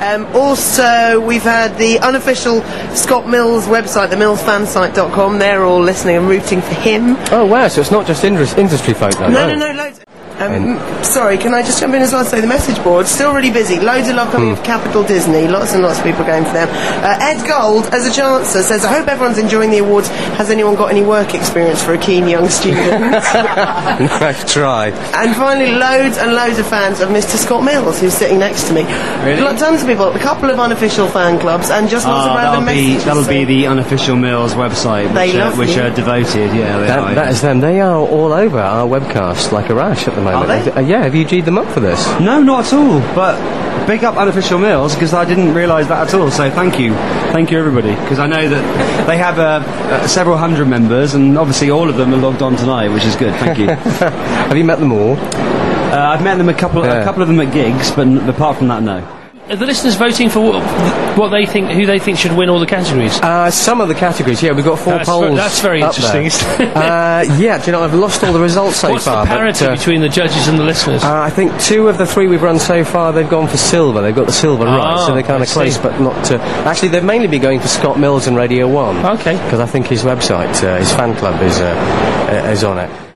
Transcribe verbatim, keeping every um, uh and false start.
Um, also, we've had the unofficial Scott Mills website, the mills fan site dot com. They're all listening and rooting for him. Oh, wow, so it's not just indus- industry folk, though? No, no, no, loads. Um, sorry, can I just jump in as well and say the message board still really busy. Loads of love coming Mm. of Capital Disney. Lots and lots of people going for them. Uh, Ed Gold, as a Chancellor, says, I hope everyone's enjoying the awards. Has anyone got any work experience for a keen young student? Nice try. And finally, loads and loads of fans of Mister Scott Mills, who's sitting next to me. Really? Lo- Tons of people, a couple of unofficial fan clubs, and just lots Oh, of random that'll be messages. that'll so- be the unofficial Mills website, They which, uh, love which you. are devoted. Yeah, they That, are. that is them. They are all over our webcast like a rash at the moment. Are they? Uh, yeah, have you G'd them up for this? No, not at all. But big up unofficial Mills, because I didn't realise that at all. So thank you, thank you everybody, because I know that they have uh, uh, several hundred members, and obviously all of them are logged on tonight, which is good. Thank you. Have you met them all? uh, I've met them a couple, Yeah. a couple of them at gigs, but n- apart from that, no. Are the listeners voting for what, what they think, who they think should win all the categories? Uh, some of the categories, yeah, we've got four That's polls. ver- that's very up interesting, there. isn't it? uh, yeah, do you know, I've lost all the results so What's far. the parity but, uh, between the judges and the listeners? Uh, I think two of the three we've run so far, they've gone for silver. They've got the silver right, Ah, so they're kind I of close, see. but not. Uh, actually, they've mainly been going for Scott Mills and Radio One. Okay. Because I think his website, uh, his fan club, is uh, uh, is on it.